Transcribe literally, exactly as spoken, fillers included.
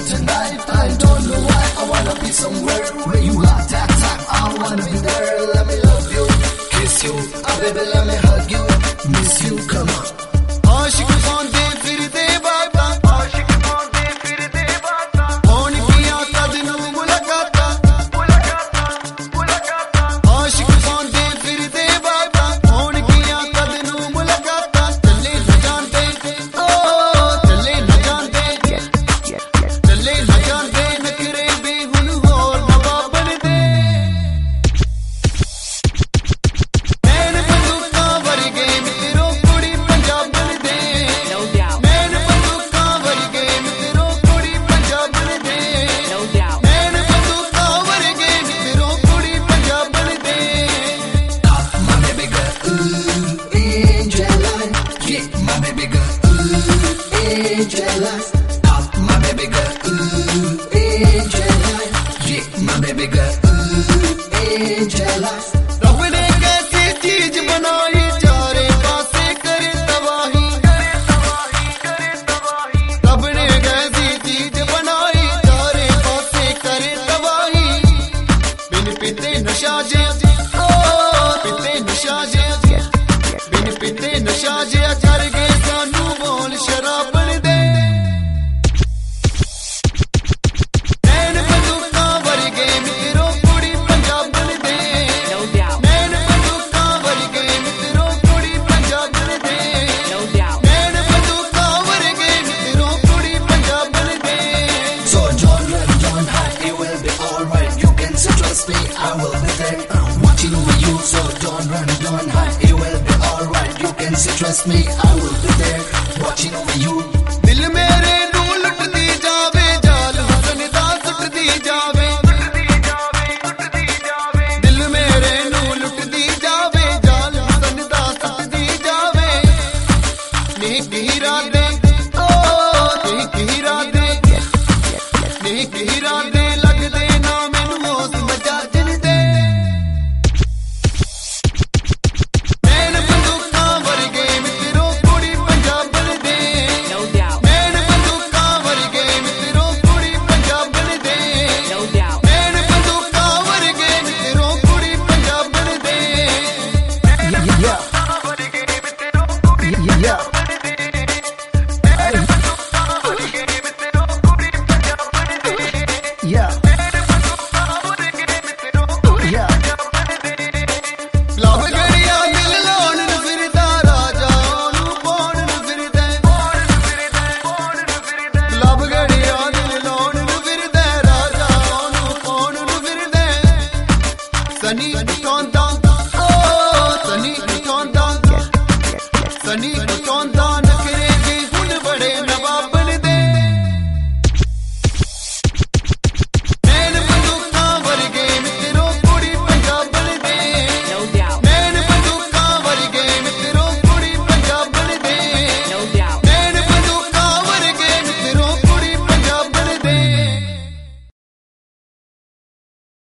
tonight. I don't know why. I wanna be somewhere where you are. That time I wanna be there. Let me love you, kiss you, oh baby, let me hug you, miss you, come on. आशिक पांदे फिरदे बातां, आशिक पांदे फिरदे बातां, होण गियां कद नूं मुलाकातां, मुलाकातां, मुलाकातां। आशिक पांदे फिरदे बातां, होण गियां कद नूं मुलाकातां। चले न जांदे ओ चले न जांदे, चले न जांदे नखरे भी हुण होर नवां बनदे। नैन बंदूकां वर्गे मित्रों कुड़ी पंजाबण दे, नैन बंदूकां वर्गे मित्रों कुड़ी पंजाबण दे, नैन बंदूकां वर्गे मित्रों कुड़ी पंजाबण दे। My baby girl, ooh, angel eyes, yeah, my baby girl, ooh, angel eyes. My baby girl, ooh, angel eyes, yeah, my baby girl, ooh, angel eyes. रब ने कैसी चीज बनाई चारे पासे करे तबाही, रब ने कैसी चीज बनाई चारे पासे करे तबाही। बिन पीते नशा जे ओ पीते नशा जे, बिन पीते नशा जे कर गए सानू बोल शराबण दे। नैन बंदूकां वर्गे मित्रों कुड़ी पंजाबण दे, नैन बंदूकां वर्गे मित्रों कुड़ी पंजाबण दे, नैन बंदूकां वर्गे मित्रों कुड़ी पंजाबण दे। So don't run, don't hide, it will be alright. You can say trust me, I will be there, uh, watching over you. So don't run, don't hide, it will be alright. You can say trust me, I will be there, watching over you. दिल मेरे नू लुटदी जावे, जाल हुस्न दा सुटदी जावे, दिल मेरे नू लुटदी जावे, जाल हुस्न दा सुटदी जावे। नेक इरादे ओ नेक इरादे, नेक इरादे लगदे ना मैनू होश मजाजन दे। नैन बंदूकां वर्गे मित्रों कुड़ी पंजाबण दे, नैन बंदूकां वर्गे मित्रों कुड़ी पंजाबण दे, नैन बंदूकां वर्गे मित्रों कुड़ी पंजाबण दे। ਲਵ ਗੜਿਆ ਦਿਲ ਲਾਉਣ ਨੂੰ ਫਿਰਦਾ ਰਾਜਾ ਉਹਨੂੰ ਪਾਉਣ ਨੂੰ ਫਿਰਦਾ, ਲਵ ਗੜਿਆ ਦਿਲ ਲਾਉਣ ਨੂੰ ਫਿਰਦਾ ਰਾਜਾ ਉਹਨੂੰ ਪਾਉਣ ਨੂੰ ਫਿਰਦਾ। ਸਨੀ ਟੌਂਦਾ